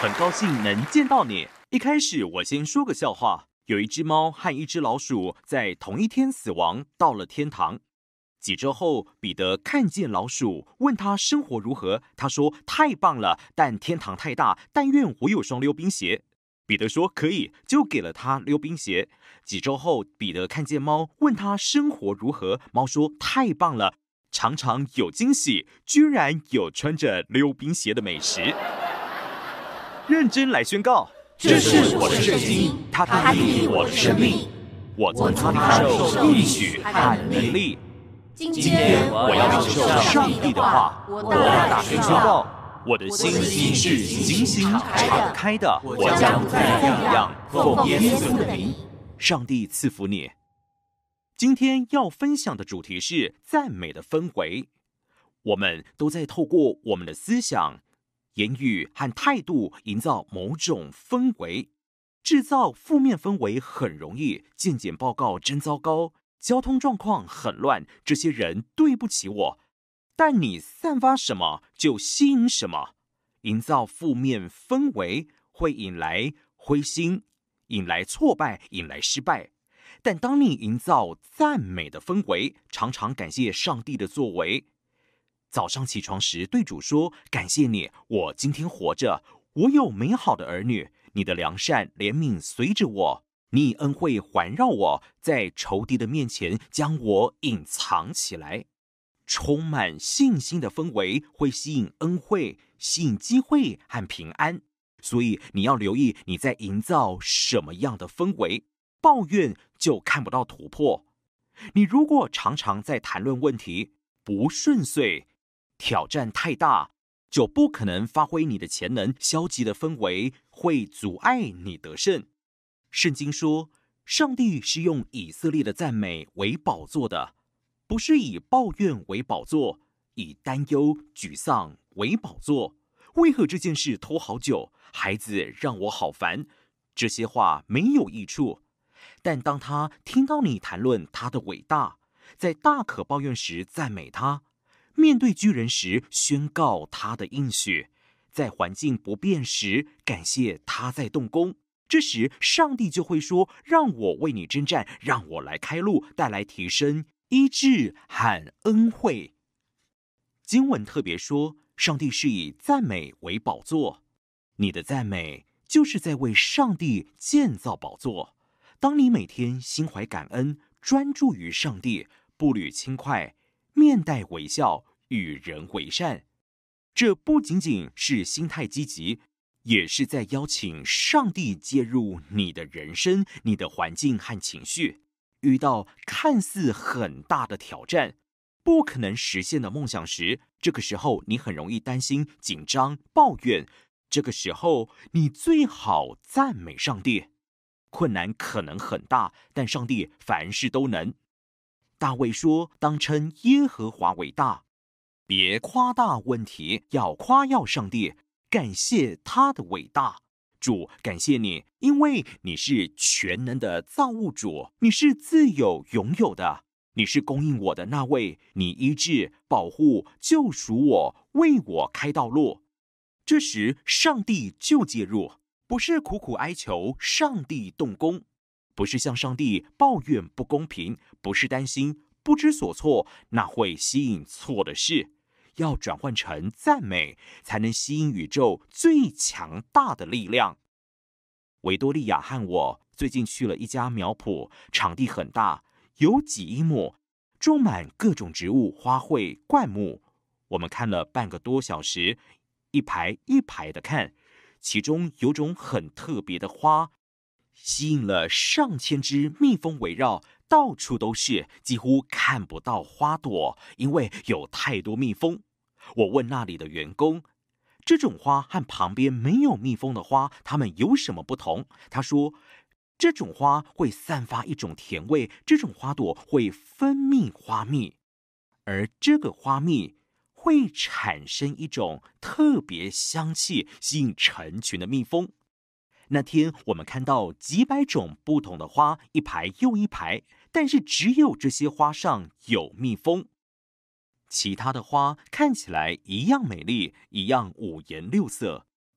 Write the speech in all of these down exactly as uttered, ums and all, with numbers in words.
很高兴能见到你。一开始我先说个笑话，有一只猫和一只老鼠在同一天死亡，到了天堂。几周后，彼得看见老鼠，问他生活如何。他说：“太棒了，但天堂太大，但愿我有双溜冰鞋。”彼得说：“可以。”就给了他溜冰鞋。几周后，彼得看见猫，问他生活如何。猫说：“太棒了，常常有惊喜，居然有穿着溜冰鞋的美食。”认真来宣告， 这是我的圣经， 它定义我的生命。我从它领受应许和能力。 今天我要领受上帝的话，我大声宣告，我的心是精心敞开的，我将再一样奉耶稣的名。上帝赐福你。今天要分享的主题是赞美的氛围。我们都在透过我们的思想、言语和态度营造某种氛围。制造负面氛围很容易，健检报告真糟糕，交通状况很乱，这些人对不起我。但你散发什么，就吸引什么。营造负面氛围会引来灰心，引来挫败，引来失败。但当你营造赞美的氛围，常常感谢上帝的作为。早上起床时对主说：“感谢你，我今天活着，我有美好的儿女，你的良善怜悯随着我，你以恩惠环绕我，在仇敌的面前将我隐藏起来。”充满信心的氛围会吸引恩惠，吸引机会和平安。所以你要留意你在营造什么样的氛围。抱怨就看不到突破。你如果常常在谈论问题，不顺遂，挑战太大，就不可能发挥你的潜能。消极的氛围会阻碍你得胜。圣经说，上帝是用以色列的赞美为宝座的，不是以抱怨为宝座，以担忧、沮丧为宝座。为何这件事拖好久？孩子让我好烦。这些话没有益处。但当他听到你谈论他的伟大，在大可抱怨时赞美他，面对巨人时宣告他的应许，在环境不变时感谢他在动工，这时上帝就会说：“让我为你征战，让我来开路，带来提升、医治和恩惠。”经文特别说，上帝是以赞美为宝座，你的赞美就是在为上帝建造宝座。当你每天心怀感恩，专注于上帝，步履轻快，面带微笑，与人为善，这不仅仅是心态积极，也是在邀请上帝介入你的人生、你的环境和情绪。遇到看似很大的挑战，不可能实现的梦想时，这个时候你很容易担心、紧张、抱怨。这个时候你最好赞美上帝。困难可能很大，但上帝凡事都能。大卫说：“当称耶和华为大，别夸大问题，要夸耀上帝，感谢他的伟大。”主，感谢你，因为你是全能的造物主，你是自有拥有的，你是供应我的那位，你医治、保护、救赎我，为我开道路。这时，上帝就介入。不是苦苦哀求上帝动工，不是向上帝抱怨不公平，不是担心不知所措，那会吸引错的事。要转换成赞美，才能吸引宇宙最强大的力量。维多利亚和我最近去了一家苗圃，场地很大，有几英亩，种满各种植物、花卉、灌木。我们看了半个多小时，一排一排的看。其中有种很特别的花，吸引了上千只蜜蜂围绕，到处都是，几乎看不到花朵，因为有太多蜜蜂。我问那里的员工，这种花和旁边没有蜜蜂的花，它们有什么不同？他说，这种花会散发一种甜味，这种花朵会分泌花蜜，而这个花蜜会产生一种特别香气，吸引成群的蜜蜂。那天我们看到几百种不同的花，一排又一排，但是只有这些花上有蜜蜂。其他的花看起来一样美丽，一样五颜六色，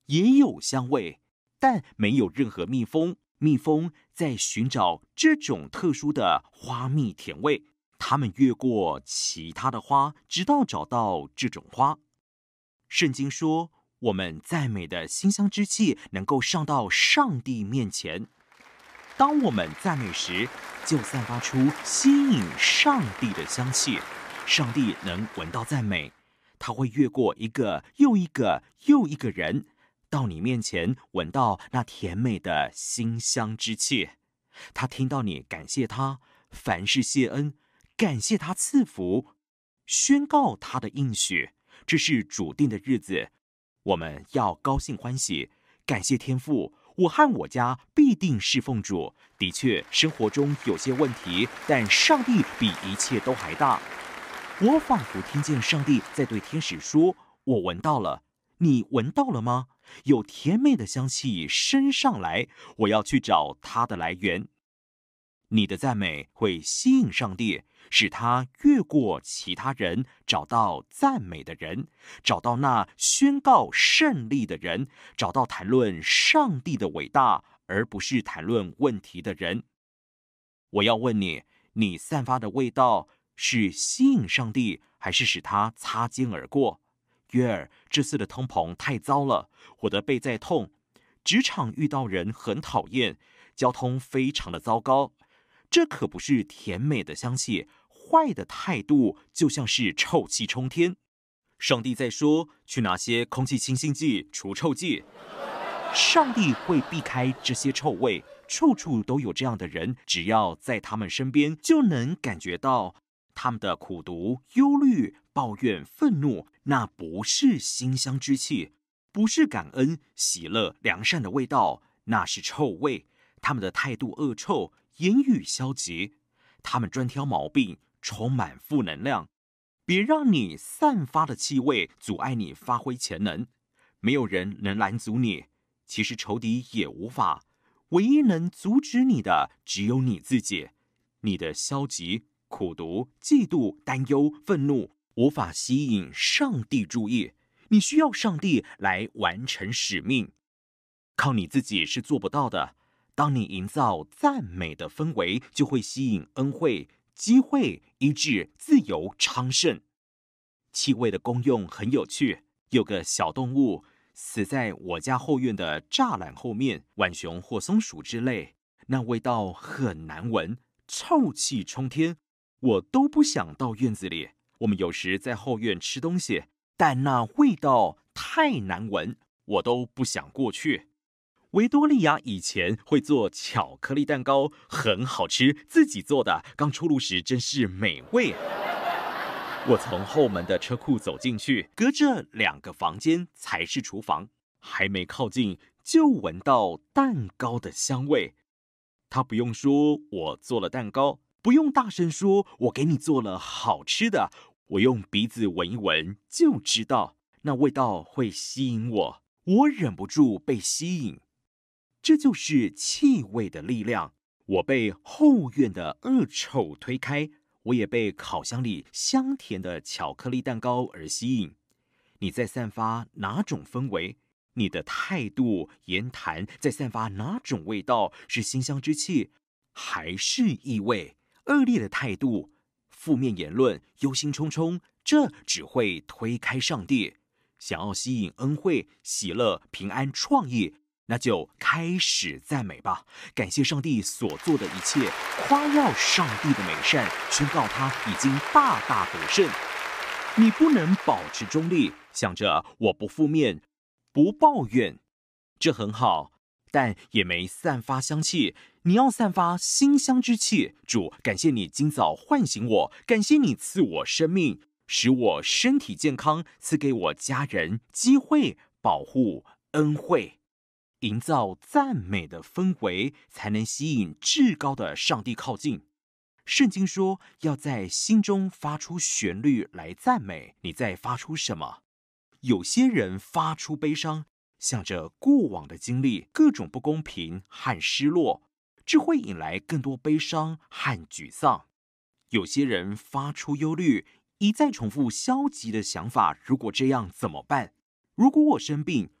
也有香味，但没有任何蜜蜂。蜜蜂在寻找这种特殊的花蜜甜味，它们越过其他的花，直到找到这种花。圣经说，我们赞美的馨香之气能够上到上帝面前。当我们赞美时，就散发出吸引上帝的香气。上帝能闻到赞美，他会越过一个又一个又一个人，到你面前闻到那甜美的馨香之气。他听到你感谢他，凡事谢恩，感谢他赐福，宣告他的应许。这是主定的日子，我们要高兴欢喜，感谢天父。我和我家必定侍奉主。的确，生活中有些问题，但上帝比一切都还大。我仿佛听见上帝在对天使说，我闻到了，你闻到了吗？有甜美的香气升上来，我要去找它的来源。你的赞美会吸引上帝，使他越过其他人，找到赞美的人，找到那宣告胜利的人，找到谈论上帝的伟大，而不是谈论问题的人。我要问你，你散发的味道是吸引上帝，还是使他擦肩而过？约尔，这次的通膨太糟了，我的背在痛，职场遇到人很讨厌，交通非常的糟糕。这可不是甜美的香气，坏的态度就像是臭气冲天。上帝在说，去拿些空气清新剂、除臭剂。上帝会避开这些臭味，处处都有这样的人，只要在他们身边，就能感觉到他们的苦毒、忧虑、抱怨、愤怒。那不是馨香之气，不是感恩、喜乐、良善的味道，那是臭味。他们的态度恶臭，言语消极，他们专挑毛病，充满负能量。别让你散发的气味阻碍你发挥潜能。没有人能拦阻你，其实仇敌也无法。唯一能阻止你的只有你自己。你的消极、苦毒、嫉妒、担忧、愤怒无法吸引上帝注意，你需要上帝来完成使命。靠你自己是做不到的。当你营造赞美的氛围，就会吸引恩惠、机会、医治、自由、昌盛。气味的功用很有趣，有个小动物死在我家后院的栅栏后面，浣熊或松鼠之类，那味道很难闻，臭气冲天，我都不想到院子里。我们有时在后院吃东西，但那味道太难闻，我都不想过去。维多利亚以前会做巧克力蛋糕，很好吃，自己做的，刚出炉时真是美味。我从后门的车库走进去，隔着两个房间才是厨房，还没靠近就闻到蛋糕的香味。他不用说我做了蛋糕，不用大声说我给你做了好吃的，我用鼻子闻一闻就知道，那味道会吸引我，我忍不住被吸引。这就是气味的力量。我被后院的恶臭推开，我也被烤箱里香甜的巧克力蛋糕而吸引。你在散发哪种氛围？你的态度、言谈在散发哪种味道？是馨香之气，还是异味？恶劣的态度、负面言论、忧心忡忡，这只会推开上帝。想要吸引恩惠、喜乐、平安、创意，那就开始赞美吧，感谢上帝所做的一切，夸耀上帝的美善，宣告他已经大大得胜。你不能保持中立，想着我不负面、不抱怨，这很好，但也没散发香气。你要散发馨香之气。主，感谢你今早唤醒我，感谢你赐我生命，使我身体健康，赐给我家人机会、保护、恩惠。营造赞美的氛围，才能吸引至高的上帝靠近。圣经说，要在心中发出旋律来赞美。你在发出什么？有些人发出悲伤，想着过往的经历，各种不公平和失落，这会引来更多悲伤和沮丧。有些人发出忧虑，一再重复消极的想法，如果这样怎么办？如果我生病，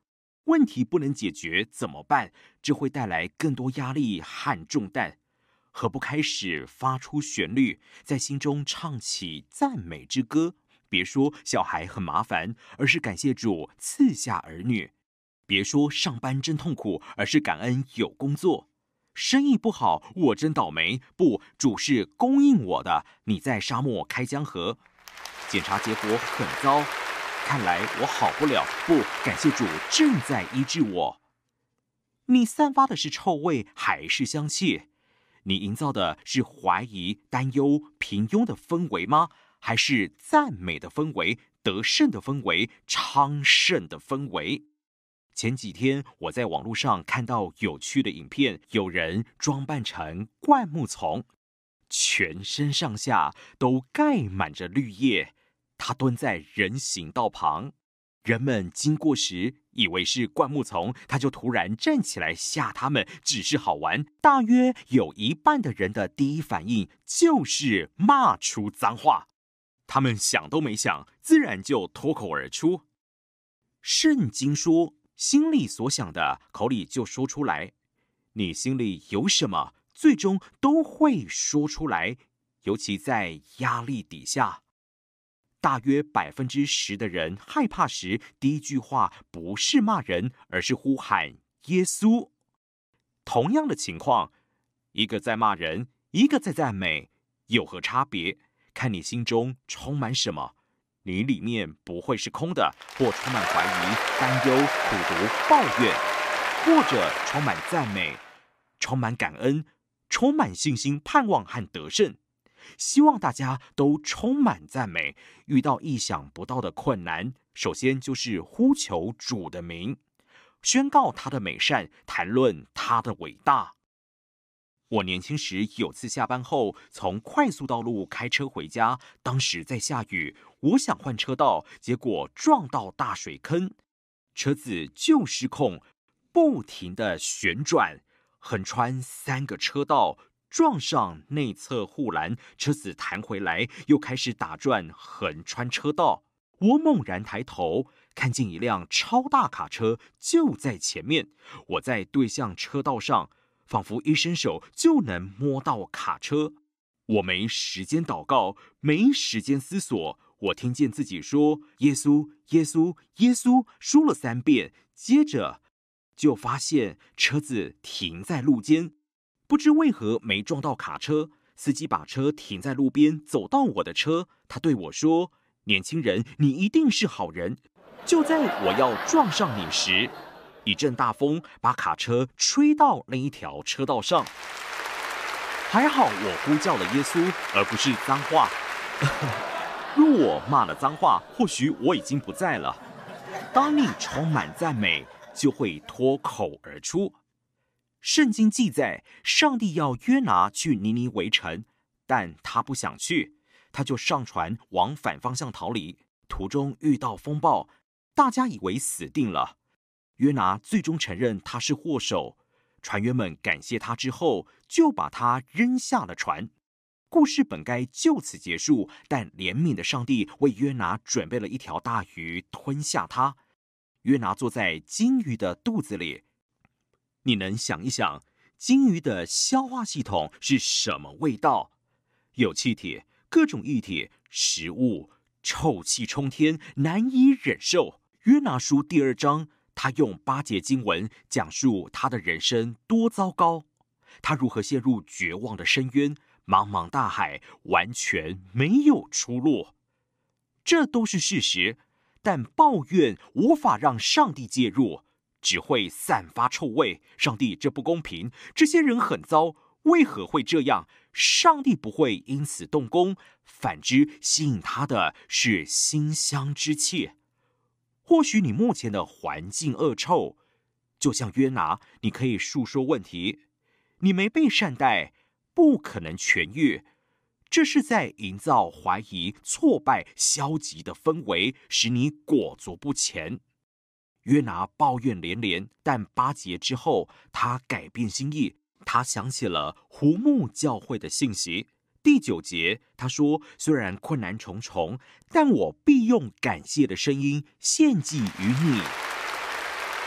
问题不能解决怎么办？这会带来更多压力和重担。何不开始发出旋律，在心中唱起赞美之歌？别说小孩很麻烦，而是感谢主赐下儿女；别说上班真痛苦，而是感恩有工作。生意不好，我真倒霉，不，主是供应我的。你在沙漠开江河，检查结果很糟，看来我好不了，不，感谢主正在医治我。你散发的是臭味还是香气？你营造的是怀疑、担忧、平庸的氛围吗？还是赞美的氛围、得胜的氛围、昌盛的氛围？前几天我在网络上看到有趣的影片，有人装扮成灌木丛，全身上下都盖满着绿叶。他蹲在人行道旁，人们经过时以为是灌木丛，他就突然站起来吓他们，只是好玩。大约有一半的人的第一反应就是骂出脏话，他们想都没想，自然就脱口而出。圣经说，心里所想的，口里就说出来。你心里有什么，最终都会说出来，尤其在压力底下。大约百分之十的人害怕时，第一句话不是骂人，而是呼喊耶稣。同样的情况，一个在骂人，一个在赞美，有何差别？看你心中充满什么。你里面不会是空的，或充满怀疑、担忧、苦毒、抱怨，或者充满赞美、充满感恩、充满信心、盼望和得胜。希望大家都充满赞美，遇到意想不到的困难，首先就是呼求主的名，宣告他的美善，谈论他的伟大。我年轻时有次下班后从快速道路开车回家，当时在下雨，我想换车道，结果撞到大水坑，车子就失控，不停地旋转，横穿三个车道，撞上内侧护栏，车子弹回来，又开始打转，横穿车道。我猛然抬头，看见一辆超大卡车就在前面，我在对向车道上，仿佛一伸手就能摸到卡车。我没时间祷告，没时间思索，我听见自己说耶稣耶稣耶稣，说了三遍，接着就发现车子停在路肩，不知为何没撞到卡车。司机把车停在路边，走到我的车，他对我说，年轻人，你一定是好人。就在我要撞上你时，一阵大风把卡车吹到另一条车道上。还好我呼叫了耶稣，而不是脏话。若我骂了脏话，或许我已经不在了。当你充满赞美，就会脱口而出。圣经记载，上帝要约拿去尼尼微城，但他不想去，他就上船往反方向逃离。途中遇到风暴，大家以为死定了。约拿最终承认他是祸首，船员们感谢他之后，就把他扔下了船。故事本该就此结束，但怜悯的上帝为约拿准备了一条大鱼吞下他。约拿坐在鲸鱼的肚子里。你能想一想，鲸鱼的消化系统是什么味道？有气体，各种液体，食物，臭气冲天，难以忍受。约拿书第二章，他用八节经文讲述他的人生多糟糕，他如何陷入绝望的深渊，茫茫大海，完全没有出路。这都是事实，但抱怨无法让上帝介入，只会散发臭味。上帝，这不公平，这些人很糟，为何会这样？上帝不会因此动工，反之吸引他的是馨香之气。或许你目前的环境恶臭，就像约拿，你可以述说问题，你没被善待，不可能痊愈，这是在营造怀疑、挫败、消极的氛围，使你裹足不前。约拿抱怨连连，但八节之后，他改变心意，他想起了胡木教会的信息。第九节，他说：“虽然困难重重，但我必用感谢的声音献祭于你。”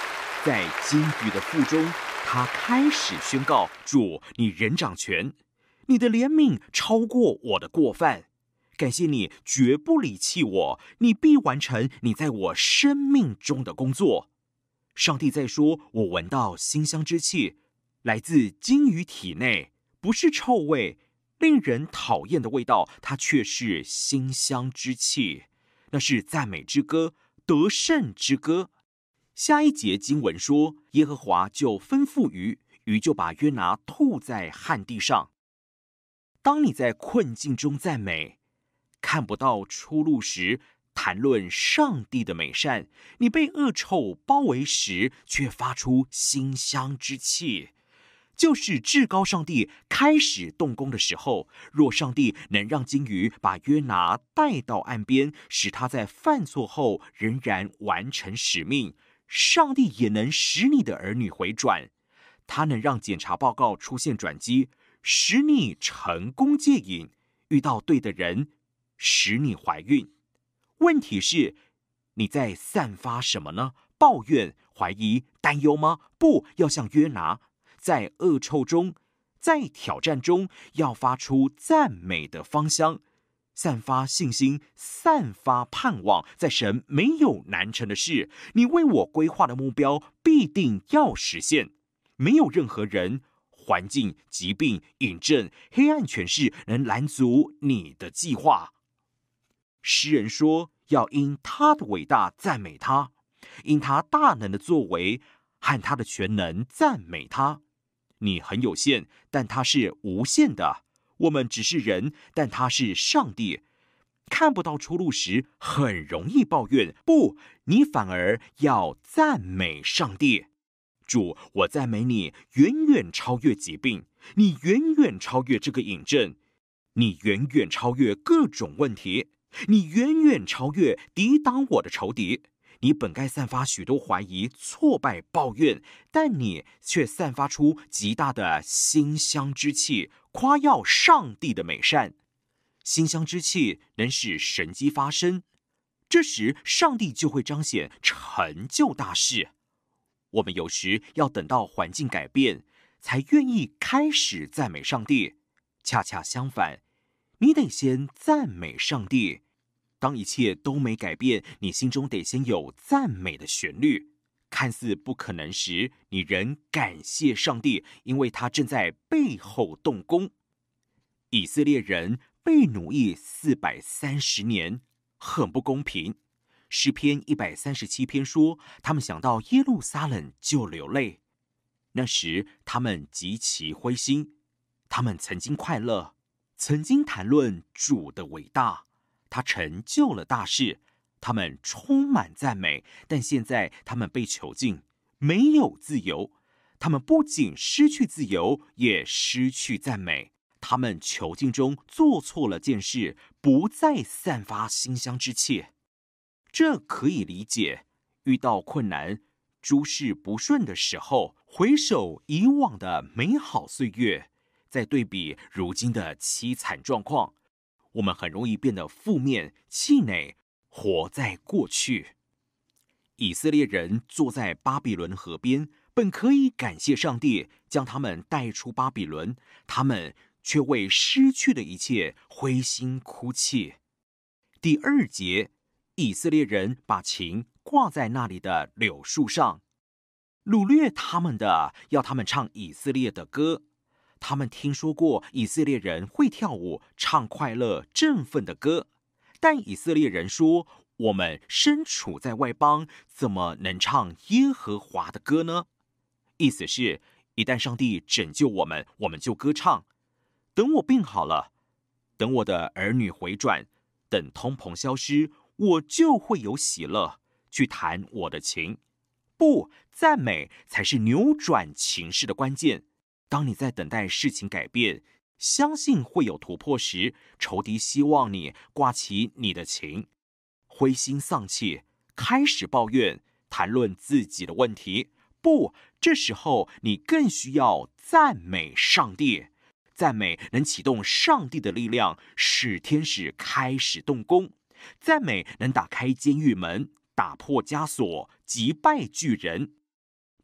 在监狱的腹中，他开始宣告：主，你仍掌权，你的怜悯超过我的过犯。感谢你绝不离弃我，你必完成你在我生命中的工作。上帝在说，我闻到馨香之气，来自鲸鱼体内，不是臭味，令人讨厌的味道，它却是馨香之气，那是赞美之歌，得胜之歌。下一节经文说，耶和华就吩咐鱼，鱼就把约拿吐在旱地上。当你在困境中赞美，看不到出路时，谈论上帝的美善，你被恶臭包围时，却发出馨香之气，就是至高上帝开始动工的时候。若上帝能让鲸鱼把约拿带到岸边，使他在犯错后仍然完成使命，上帝也能使你的儿女回转。他能让检查报告出现转机，使你成功戒瘾，遇到对的人，使你怀孕。问题是，你在散发什么呢？抱怨、怀疑、担忧吗？不，要像约拿，在恶臭中，在挑战中，要发出赞美的芳香，散发信心，散发盼望。在神没有难成的事，你为我规划的目标必定要实现。没有任何人、环境、疾病、引症、黑暗权势能拦阻你的计划。诗人说，要因他的伟大赞美他，因他大能的作为和他的全能赞美他。你很有限，但他是无限的；我们只是人，但他是上帝。看不到出路时，很容易抱怨，不，你反而要赞美上帝。主，我赞美你，远远超越疾病，你远远超越这个引症，你远远超越各种问题，你远远超越抵挡我的仇敌。你本该散发许多怀疑、挫败、抱怨，但你却散发出极大的馨香之气，夸耀上帝的美善。馨香之气能使神迹发生，这时上帝就会彰显成就大事。我们有时要等到环境改变，才愿意开始赞美上帝。恰恰相反，你得先赞美上帝。当一切都没改变，你心中得先有赞美的旋律。看似不可能时，你仍感谢上帝，因为他正在背后动工。以色列人被奴役四百三十年，很不公平。诗篇一百三十七篇说，他们想到耶路撒冷就流泪。那时他们极其灰心，他们曾经快乐，曾经谈论主的伟大，他成就了大事，他们充满赞美。但现在他们被囚禁，没有自由。他们不仅失去自由，也失去赞美。他们囚禁中做错了件事，不再散发馨香之气。这可以理解，遇到困难、诸事不顺的时候，回首以往的美好岁月，再对比如今的凄惨状况，我们很容易变得负面、气馁，活在过去。以色列人坐在巴比伦河边，本可以感谢上帝将他们带出巴比伦，他们却为失去的一切灰心哭泣。第二节，以色列人把琴挂在那里的柳树上，掳掠他们的，要他们唱以色列的歌。他们听说过以色列人会跳舞，唱快乐振奋的歌，但以色列人说，我们身处在外邦，怎么能唱耶和华的歌呢？意思是，一旦上帝拯救我们，我们就歌唱。等我病好了，等我的儿女回转，等通膨消失，我就会有喜乐，去弹我的琴。不，赞美才是扭转情势的关键。当你在等待事情改变，相信会有突破时，仇敌希望你挂起你的琴，灰心丧气，开始抱怨，谈论自己的问题。不，这时候你更需要赞美上帝。赞美能启动上帝的力量，使天使开始动工。赞美能打开监狱门，打破枷锁，击败巨人。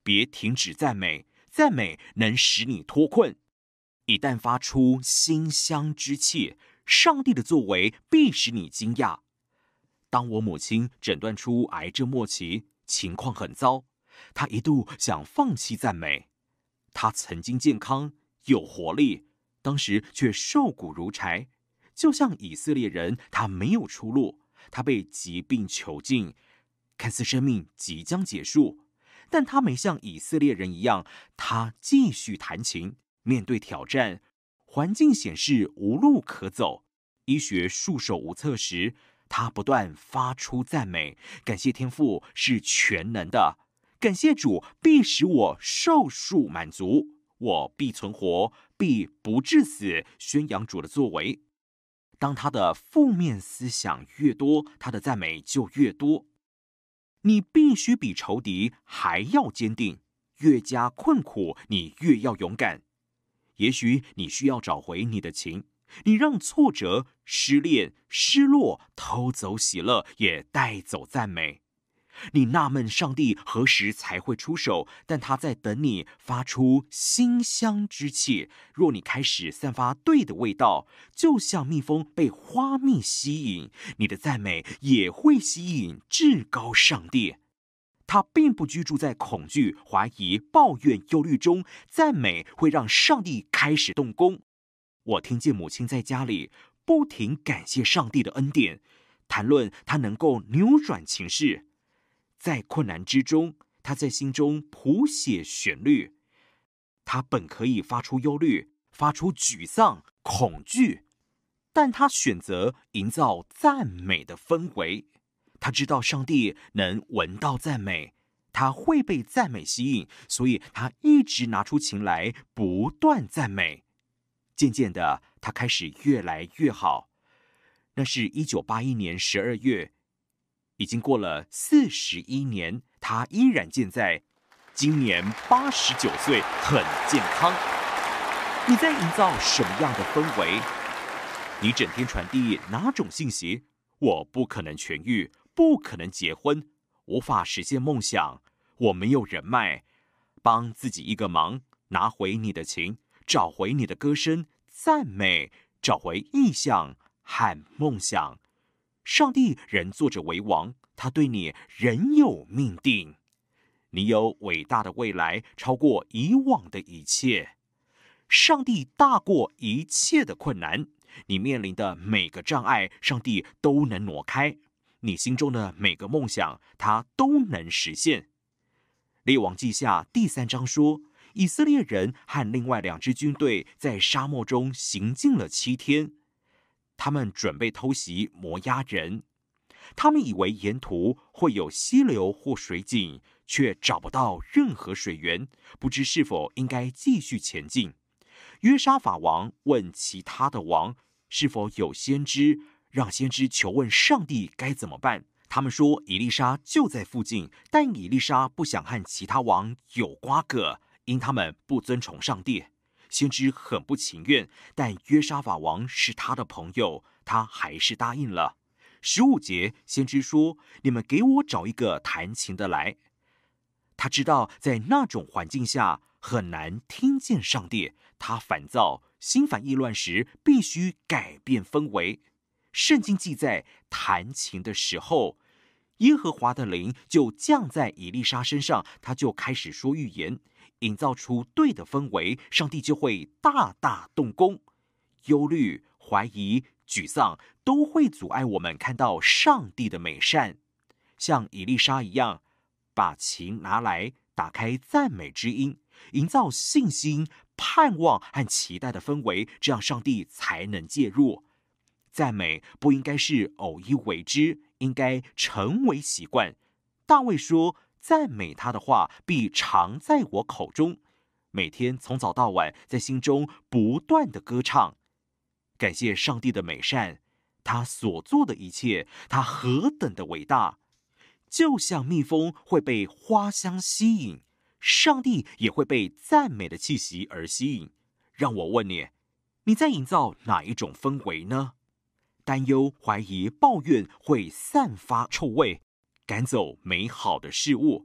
别停止赞美，赞美能使你脱困。一旦发出馨香之气，上帝的作为必使你惊讶。当我母亲诊断出癌症末期，情况很糟，她一度想放弃赞美。她曾经健康有活力，当时却瘦骨如柴，就像以色列人，她没有出路，她被疾病囚禁，看似生命即将结束，但她没像以色列人一样，她继续弹琴。面对挑战，环境显示无路可走，医学束手无策时，他不断发出赞美，感谢天父是全能的，感谢主必使我寿数满足，我必存活，必不致死，宣扬主的作为。当他的负面思想越多，他的赞美就越多。你必须比仇敌还要坚定，越加困苦，你越要勇敢。也许你需要找回你的情，你让挫折、失恋、失落偷走喜乐，也带走赞美。你纳闷上帝何时才会出手，但他在等你发出馨香之气。若你开始散发对的味道，就像蜜蜂被花蜜吸引，你的赞美也会吸引至高上帝。他并不居住在恐惧、怀疑、抱怨、忧虑中，赞美会让上帝开始动工。我听见母亲在家里不停感谢上帝的恩典，谈论他能够扭转情势。在困难之中，他在心中谱写旋律。他本可以发出忧虑，发出沮丧、恐惧，但他选择营造赞美的氛围。他知道上帝能闻到赞美，他会被赞美吸引，所以他一直拿出琴来不断赞美。渐渐的，他开始越来越好。那是一九八一年十二月，已经过了四十一年，他依然健在，今年八十九岁，很健康。你在营造什么样的氛围？你整天传递哪种信息？我不可能痊愈，不可能结婚，无法实现梦想，我没有人脉。帮自己一个忙，拿回你的情，找回你的歌声，赞美，找回意向和梦想。上帝仍坐着为王，他对你仍有命定。你有伟大的未来，超过以往的一切。上帝大过一切的困难，你面临的每个障碍，上帝都能挪开。你心中的每个梦想，他都能实现。列王记下第三章说，以色列人和另外两支军队在沙漠中行进了七天，他们准备偷袭摩押人。他们以为沿途会有溪流或水井，却找不到任何水源，不知是否应该继续前进。约沙法王问其他的王，是否有先知，让先知求问上帝该怎么办。他们说以利沙就在附近，但以利沙不想和其他王有瓜葛，因他们不尊崇上帝。先知很不情愿，但约沙法王是他的朋友，他还是答应了。十五节，先知说：“你们给我找一个弹琴的来。”他知道在那种环境下很难听见上帝，他烦躁、心烦意乱时，必须改变氛围。圣经记载，弹琴的时候，耶和华的灵就降在以利沙身上，他就开始说预言，营造出对的氛围，上帝就会大大动工。忧虑、怀疑、沮丧都会阻碍我们看到上帝的美善。像以利沙一样，把琴拿来，打开赞美之音，营造信心、盼望和期待的氛围，这样上帝才能介入。赞美不应该是偶一为之，应该成为习惯。大卫说，赞美他的话必常在我口中，每天从早到晚在心中不断的歌唱，感谢上帝的美善，他所做的一切，他何等的伟大。就像蜜蜂会被花香吸引，上帝也会被赞美的气息而吸引。让我问你，你在营造哪一种氛围呢？担忧、怀疑、抱怨会散发臭味，赶走美好的事物。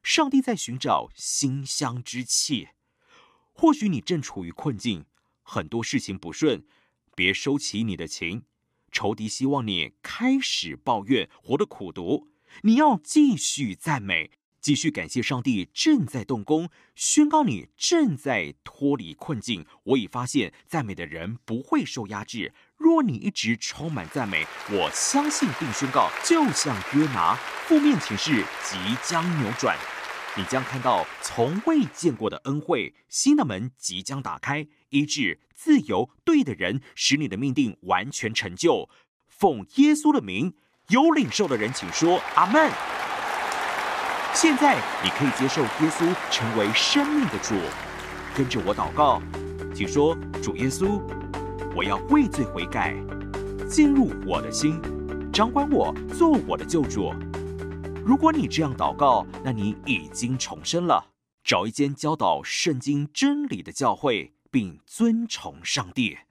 上帝在寻找馨香之气。或许你正处于困境，很多事情不顺，别收起你的情。仇敌希望你开始抱怨，活得苦毒。你要继续赞美，继续感谢上帝正在动工，宣告你正在脱离困境。我已发现，赞美的人不会受压制。若你一直充满赞美，我相信并宣告，就像约拿，负面情势即将扭转。你将看到从未见过的恩惠，新的门即将打开，医治、自由、对的人，使你的命定完全成就。奉耶稣的名，有领受的人请说阿们。现在你可以接受耶稣成为生命的主，跟着我祷告，请说：主耶稣，我要为罪悔改，进入我的心，掌管我，做我的救主。如果你这样祷告，那你已经重生了。找一间教导圣经真理的教会，并尊崇上帝。